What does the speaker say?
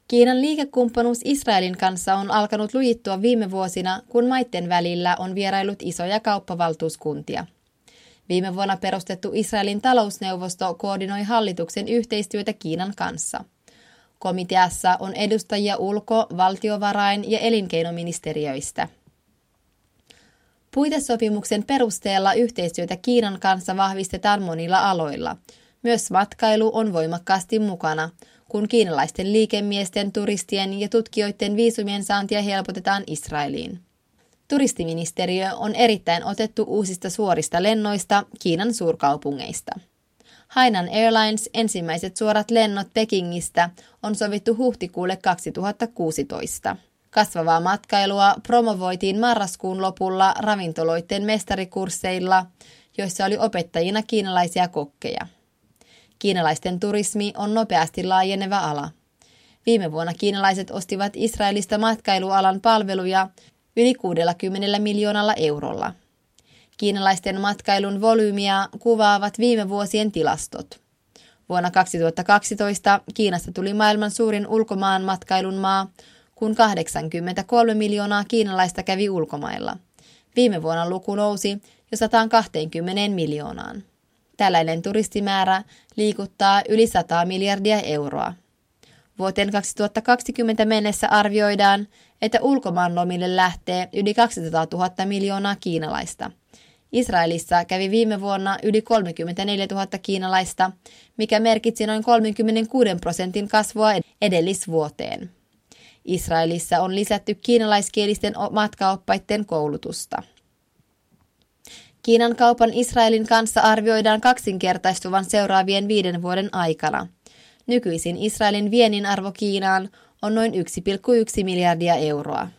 Kiinan liikekumppanuus Israelin kanssa on alkanut lujittua viime vuosina, kun maiden välillä on vierailut isoja kauppavaltuuskuntia. Viime vuonna perustettu Israelin talousneuvosto koordinoi hallituksen yhteistyötä Kiinan kanssa. Komiteassa on edustajia ulko-, valtiovarain- ja elinkeinoministeriöistä. Puitesopimuksen perusteella yhteistyötä Kiinan kanssa vahvistetaan monilla aloilla. Myös matkailu on voimakkaasti mukana, kun kiinalaisten liikemiesten, turistien ja tutkijoiden viisumien saantia helpotetaan Israeliin. Turistiministeriö on erittäin otettu uusista suorista lennoista Kiinan suurkaupungeista. Hainan Airlines ensimmäiset suorat lennot Pekingistä on sovittu huhtikuulle 2016. Kasvavaa matkailua promovoitiin marraskuun lopulla ravintoloiden mestarikursseilla, joissa oli opettajina kiinalaisia kokkeja. Kiinalaisten turismi on nopeasti laajeneva ala. Viime vuonna kiinalaiset ostivat Israelista matkailualan palveluja yli 60 miljoonalla eurolla. Kiinalaisten matkailun volyymia kuvaavat viime vuosien tilastot. Vuonna 2012 Kiinasta tuli maailman suurin ulkomaan matkailun maa, kun 83 miljoonaa kiinalaista kävi ulkomailla. Viime vuonna luku nousi jo 120 miljoonaan. Tällainen turistimäärä liikuttaa yli 100 miljardia euroa. Vuoteen 2020 mennessä arvioidaan, että ulkomaanlomille lähtee yli 200 000 miljoonaa kiinalaista. Israelissa kävi viime vuonna yli 34 000 kiinalaista, mikä merkitsi noin 36% kasvua edellisvuoteen. Israelissa on lisätty kiinalaiskielisten matkaoppaiden koulutusta. Kiinan kaupan Israelin kanssa arvioidaan kaksinkertaistuvan seuraavien 5 vuoden aikana. Nykyisin Israelin viennin arvo Kiinaan on noin 1,1 miljardia euroa.